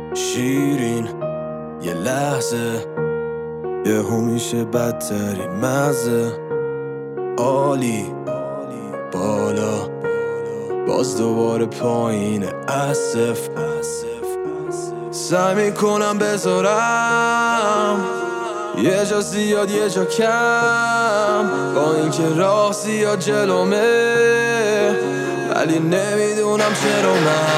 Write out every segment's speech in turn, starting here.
شیرین یه لحظه یهو میشه بدترین مزه. عالی بالا باز دوباره پایین اسف. سعی میکنم بذارم یه جا زیاد یه جا کم، با اینکه راه زیاد جلومه ولی نمیدونم چرا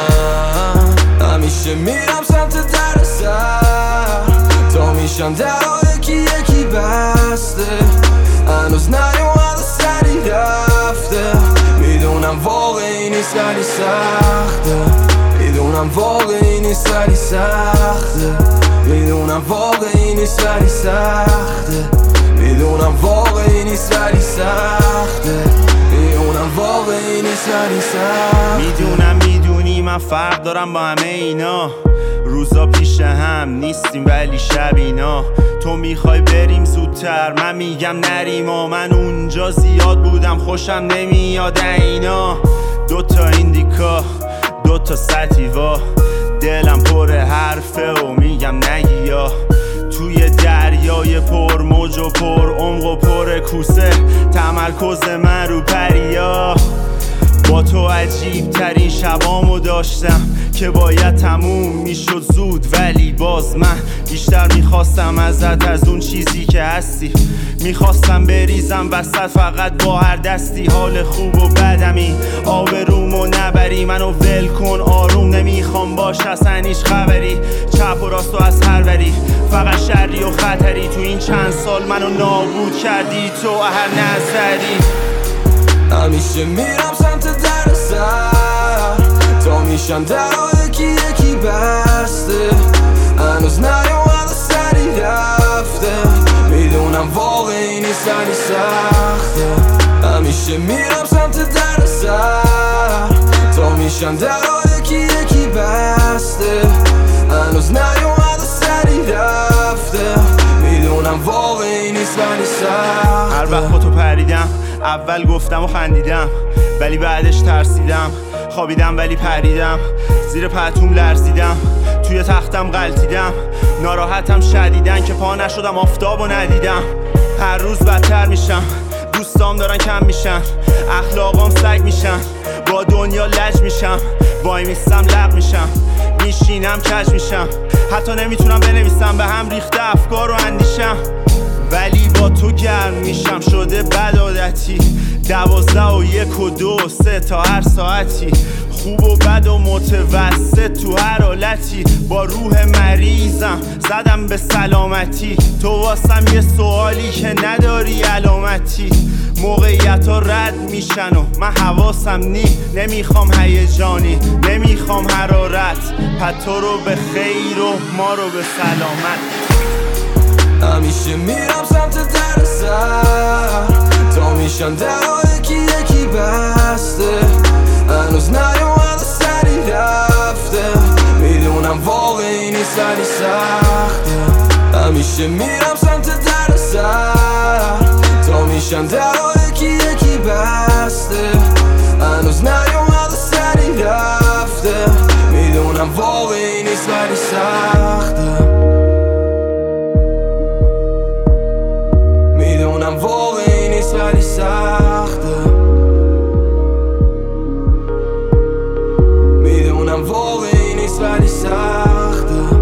من همیشه میرم سمت در سر تا میشم درها یکی یکی بسته. هنوز نیومده سری رفته، میدونم واقعی نیست ولی سخته. میدونم واقعی نیست ولی سخته. میدونم واقعی نیست ولی سخته. میدونم واقعی نیست ولی سخته. میدونم واقعی نیست ولی سخته. میدونی من فرق دارم با همه اینا. روزا پیش هم نیستیم ولی شب اینا. تو میخوای بریم زودتر، من میگم نریم و من اونجا زیاد بودم خوشم نمیاد اینا. دوتا ایندیکا دوتا ستیوا، دلم پر حرفه و میگم نگیا. توی دریای پر موج و پر عمق و پر کوسه، تمرکز من رو پریا. با تو عجیب ترین شبامو داشتم که باید تموم میشد زود، ولی باز من بیشتر میخواستم ازت از اون چیزی که هستی. میخواستم بریزم وسط فقط با هر دستی. حال خوب و بدمی آبرومو نبری، منو ول کن آروم نمیخوام باش اصلا هیچ خبری. چپ و راست و از هر وری فقط شری و خطری. تو این چند سال منو نابود کردی تو هر نظری. همیشه میرم سمت در سر تا میشم درها یکی یکی بسته. هنوز نیومده سری رفته، میدونم واقعی نیست ولی سخته. همیشه میرم سمت در سر تا میشم درها یکی یکی بسته. هنوز نیومده سری رفته، میدونم واقعی نیست ولی سخته. هر وقت با تو پریدم اول گفتم و خندیدم ولی بعدش ترسیدم. خوابیدم ولی پریدم، زیر پتوم لرزیدم، توی تختم غلطیدم. ناراحتم شدیدن که پا نشدم آفتابو ندیدم. هر روز بدتر میشم، دوستام دارن کم میشن، اخلاقام سگ میشن، با دنیا لج میشم. وای میستم لق میشم، میشینم کج میشم، حتی نمیتونم بنویسم، به هم ریخته افکار و اندیشم. ولی با تو گرم میشم شده بد عادتی. 12 و 1 و 2 و 3 تا هر ساعتی. خوب و بد و متوسط تو هر حالتی. با روح مریضم زدم به سلامتی. تو واسم یه سوالی که نداری علامتی. موقعیت ها رد میشن و من حواسم نمیخوام هیجانی، نمیخوام حرارت. پس تو رو به خیر و ما رو به سلامت. همیشه میرم سمت در سر تا میشم درها یکی یکی بسته. هنوز نیومده سری رفته، میدونم واقعی نیست ولی سخته. همیشه میرم سمت در سر تا میشم درها یکی یکی بسته. هنوز نیومده سری رفته، میدونم واقعی نیست ولی سخته. میدونم واقعی نیست ولی سخته. میدونم واقعی نیست ولی سخته.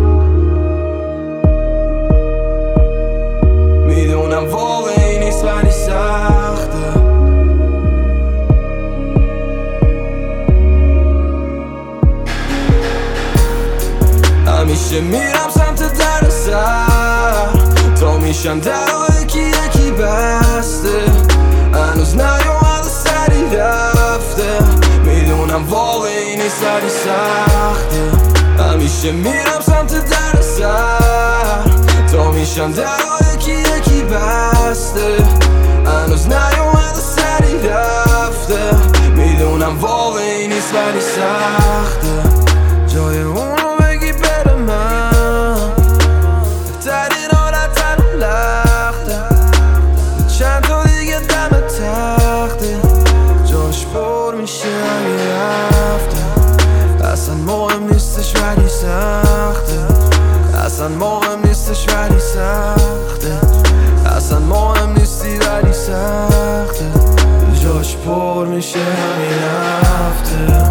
میدونم واقعی نیست ولی سخته. همیشه میرم سمت در سر تا میشم درها یکی یکی بسته. هنوز نیومده سری رفته، میدونم واقعی نیست ولی سخته. همیشه میرم سمت در سر تا میشم درها یکی یکی بسته. هنوز نیومده سری رفته، میدونم واقعی نیست ولی سخته. جای اونو بگی بره من بهترین حالت رو لخته. چند تا دیگه دم تخته، جاش پر میشه اگه رفته. اصلا مهم نیستش ولی سخته. پر میشه همین هفته.